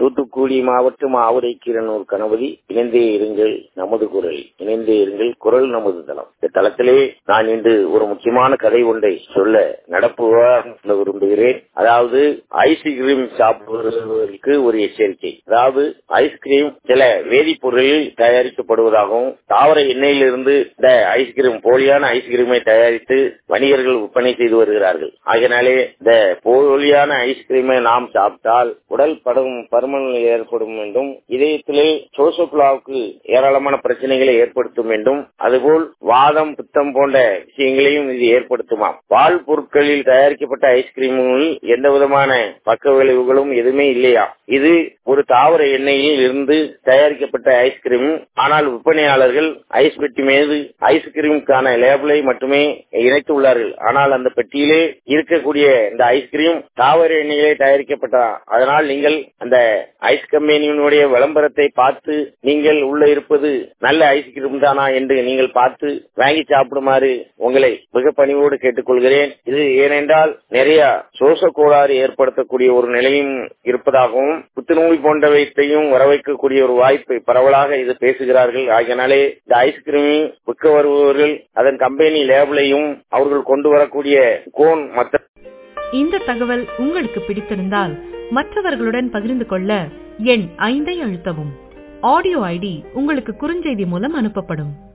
தூத்துக்குடி மாவட்டம் ஆவுடைக்கீரனூர் கணபதி. இணைந்தே இருங்கள் நமது குரல், இணைந்தே இருங்கள் குரல் நமது தளம். இந்த தளத்திலே நான் இன்று ஒரு முக்கியமான கதை ஒன்றை சொல்ல நடப்பு விரும்புகிறேன். அதாவது ஐஸ்கிரீம் சாப்பிடுவதற்கு ஒரு எச்சரிக்கை. அதாவது ஐஸ்கிரீம் சில வேதிப்பொருளில் தயாரிக்கப்படுவதாகவும் தாவர எண்ணெயிலிருந்து இந்த ஐஸ்கிரீம் போலியான ஐஸ்கிரீமை தயாரித்து வணிகர்கள் விற்பனை செய்து வருகிறார்கள். ஆகையினாலே இந்த போலியான ஐஸ்கிரீமை நாம் சாப்பிட்டால் உடல் பருமன் ஏற்படும் என்றும், இதயத்திலே சோசோப்ளாவுக்கு ஏராளமான பிரச்சனைகளை ஏற்படுத்தும் என்றும், அதுபோல் வாதம் பித்தம் போன்ற விஷயங்களையும் இது ஏற்படுத்துமாம். பால் பொருட்களில் தயாரிக்கப்பட்ட ஐஸ்கிரீமில் எந்த விதமான பக்க விளைவுகளும் எதுவுமே இல்லையா. இது ஒரு தாவர எண்ணெயில் இருந்து தயாரிக்கப்பட்ட ஐஸ்கிரீம். ஆனால் விற்பனையாளர்கள் ஐஸ் பெட்டி மீது ஐஸ்கிரீமுக்கான லேபிளை மட்டுமே இணைத்து உள்ளார்கள். ஆனால் அந்த பெட்டியிலே இருக்கக்கூடிய இந்த ஐஸ்கிரீம் தாவர எண்ணெயிலே தயாரிக்கப்பட்டதா. அதனால் நீங்கள் அந்த ஐஸ் கம்பெனியினுடைய விளம்பரத்தை பார்த்து நீங்கள் உள்ள இருப்பது நல்ல ஐஸ்கிரீம் தானா என்று நீங்கள் பார்த்து வாங்கி சாப்பிடுமாறு உங்களை மிக பணிவோடு கேட்டுக்கொள்கிறேன். இது ஏனென்றால் நிறைய சுவாச கோளாறு ஏற்படுத்தக்கூடிய ஒரு நிலையும் இருப்பதாகவும், புத்துநோய் போன்றவற்றையும் வரவைக்கக்கூடிய ஒரு வாய்ப்பை பரவலாக இது பேசுகிறார்கள். ஆகியனாலே இந்த ஐஸ்கிரீம் விற்க வருபவர்கள் அதன் கம்பெனி லேபிளையும் அவர்கள் கொண்டு வரக்கூடிய கோன் மற்ற. இந்த தகவல் உங்களுக்கு பிடித்திருந்தால் மற்றவர்களுடன் பகிர்ந்து கொள்ள எண் 5 அழுத்தவும். ஆடியோ ஐடி உங்களுக்கு குறுஞ்செய்தி மூலம் அனுப்பப்படும்.